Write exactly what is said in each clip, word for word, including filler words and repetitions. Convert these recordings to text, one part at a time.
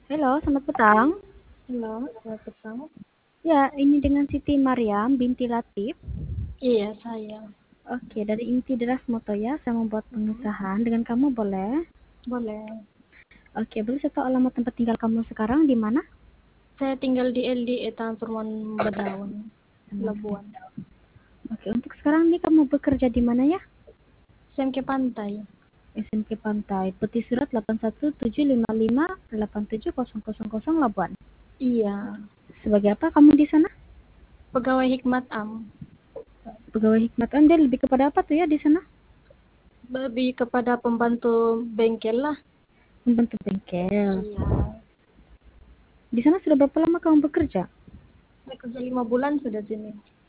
Halo, selamat petang. Halo, selamat petang. Ya, ini dengan Siti Maryam binti Latif. Iya, saya. Oke, dari Inti Deras Moto ya, saya membuat pengesahan. Dengan kamu boleh? Boleh. Oke, boleh saya tahu alamat tempat tinggal kamu sekarang di mana? Saya tinggal di L D E Taman Bedaun, Labuan. Oke, untuk sekarang nih kamu bekerja di mana ya? S M K Pantai. S M K Pantai, Peti Surat delapan satu tujuh lima lima delapan tujuh nol nol nol nol Labuan. Iya. Sebagai apa kamu di sana? Pegawai Hikmat Am. Pegawai Hikmat Anda lebih kepada apa tuh ya di sana? Lebih kepada pembantu bengkel lah. Membantu bengkel. Iya. Di sana sudah berapa lama kamu bekerja? Saya kerja lima bulan sudah sini.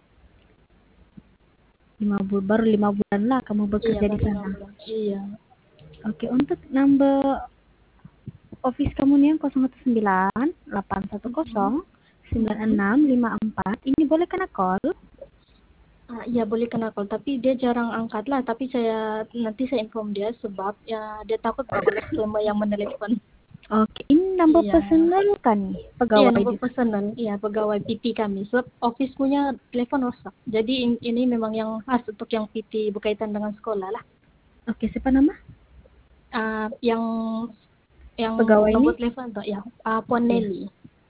Lima bulan, baru lima bulan lah kamu Iya, bekerja di baru lima sana. bulan. Iya. Oke, untuk number office kamu nih yang nol satu sembilan delapan satu nol sembilan enam lima empat. Ini boleh kena call? Ah, iya boleh kena call, tapi dia jarang angkat lah. Tapi saya nanti saya inform dia sebab ya dia takut kalau sama yang menelepon. Oke, ini number Iya. personal kan nih Iya, pegawai nomor di personal. Iya, pegawai P T kami. Sebab office punya telepon rusak. Jadi in- ini memang yang khas untuk yang P T berkaitan dengan sekolah lah. Oke, siapa nama Ah, yang yang pegawai ini? nomor telepon tuh ya, ah, Puan Ya, Nelly.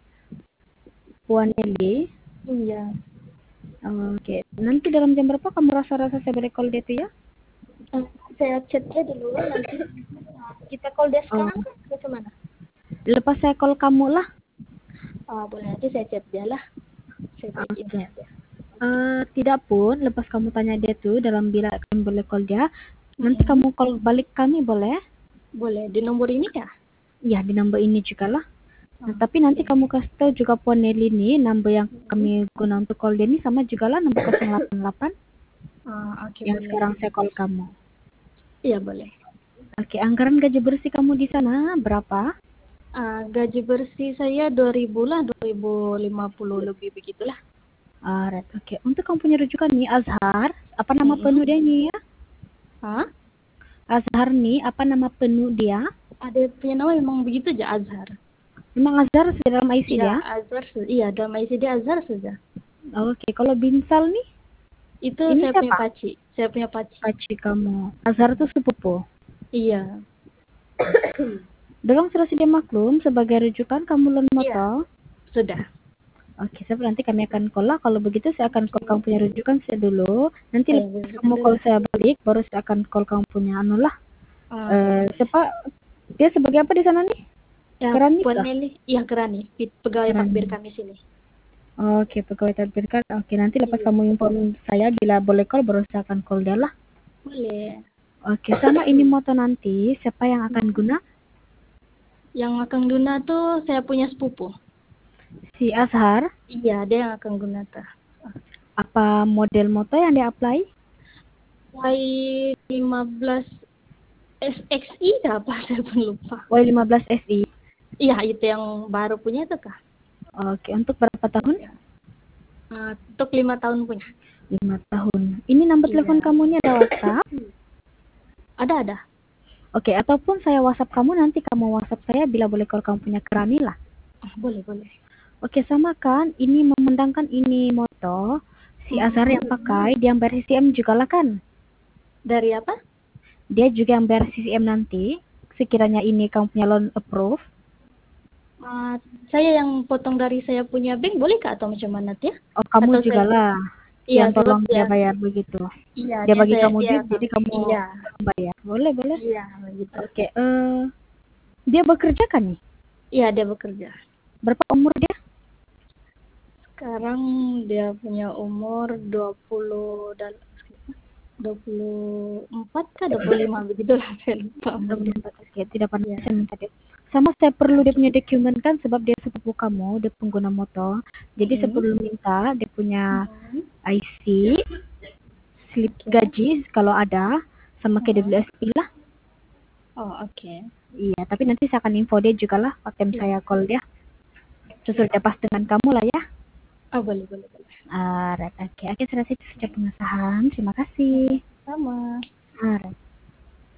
Puan Nelly. Iya. Oke, nanti dalam jam berapa kamu rasa-rasa saya boleh call dia tuh ya? Eh, saya chat dia dulu nanti kita call dia Oh, sekarang kan atau mana? lepas saya call kamu lah. Ah, boleh nanti saya chat dia lah. Saya beri Oke. info dia. Eh, tidak pun, lepas kamu tanya dia tuh dalam bila kamu boleh call dia, nanti Mm-mm. kamu call balik kami boleh? Boleh di nomor ini ya? Ya, di nomor ini juga lah. Nah, Ah, tapi nanti oke. kamu kasih tahu juga Puan Nelly nih, number yang Mm-mm. kami guna untuk call dia ini sama juga lah number nol delapan delapan Ah, oke yang boleh. sekarang saya call kamu. Iya boleh. Oke, anggaran gaji bersih kamu di sana berapa? Ah, gaji bersih saya dua ribu lah, dua ribu lima puluh lebih begitulah. Ah, right. Oke, untuk kamu punya rujukan nih Azhar, apa nama Mm-mm. penuh dia nih ya? Hah? Azhar nih, apa nama penuh dia? Ada punya nama memang begitu aja, Azhar. Memang Azhar di dalam I C Iya, dia? Azhar. su- Iya, dalam I C D Azhar saja. Oke, kalau Binsal nih, Itu ini saya punya siapa? paci. Saya punya paci. Paci kamu. Azhar tuh sepupu. Iya. Dorong sudah sedia maklum sebagai rujukan kamu lon Iya, moto. sudah. Oke, saya nanti kami akan call lah. Kalau begitu saya akan call kamu Oke. punya rujukan saya dulu. Nanti Eh, lepas kamu begitu. call saya balik, baru saya akan call kamu punya anu lah. Ah, Eh, boleh. siapa? Dia sebagai apa di sana nih? Ya, Keranif Puan kah? Nelly. Iya, Kerani. Pit- Pegawai takbir Keranif. kami sini. Oke, pegawai tadbir kan. Oke, nanti lepas Iya. kamu inform saya bila boleh call, baru saya akan call dia lah. Boleh. Oke, sama ini moto nanti, siapa yang akan Mm-mm. guna? Yang akan guna tuh saya punya sepupu. Si Azhar. Iya, dia yang akan guna tuh. Apa model moto yang dia apply? Y lima belas S X I apa saya pun lupa. Y lima belas S I. Iya, itu yang baru punya itu kah? Oke, untuk berapa tahun? Iya. Uh, untuk lima tahun punya. Lima tahun. Ini nomor Iya. telepon kamu ini ada WhatsApp? Ada ada. Oke, ataupun saya WhatsApp kamu, nanti kamu WhatsApp saya bila boleh kalau kamu punya kerani lah. Oh, boleh boleh. Oke, sama kan? Ini memandangkan ini moto si Azhar Mm-mm. yang pakai, dia yang bayar C C M juga lah kan? Dari apa? Dia juga yang bayar C C M nanti. Sekiranya ini kamu punya loan approve. Uh, saya yang potong dari saya punya bank boleh kah atau macam mana ya? Oh, kamu Atau juga saya lah iya yang sebab tolong dia dia bayar begitu. iya Dia dia bagi saya kamu dia duit, jadi kamu iya bayar. Boleh, boleh. iya begitu. Oke, eh dia bekerja kan nih? Iya dia bekerja. Berapa umur dia? Sekarang dia punya umur dua puluh dan dua puluh empat kah dua puluh lima begitulah saya lupa umurnya. Oke, tidak pernah Iya. saya minta dia. Sama saya perlu dia punya dokumen kan sebab dia sepupu kamu, dia pengguna motor. Jadi saya Mm-hmm. perlu minta dia punya Mm-hmm. I C, slip Oke. gaji kalau ada, sama K W S P lah. Oh oke. Okay. Iya, tapi nanti saya akan info dia juga lah, pakai Iya. saya call dia. Susul dia pas dengan kamu lah ya. Oh boleh boleh boleh. Ah, right. Oke, oke, saya rasa itu saja pengesahan. Terima kasih. Sama. Ah, right.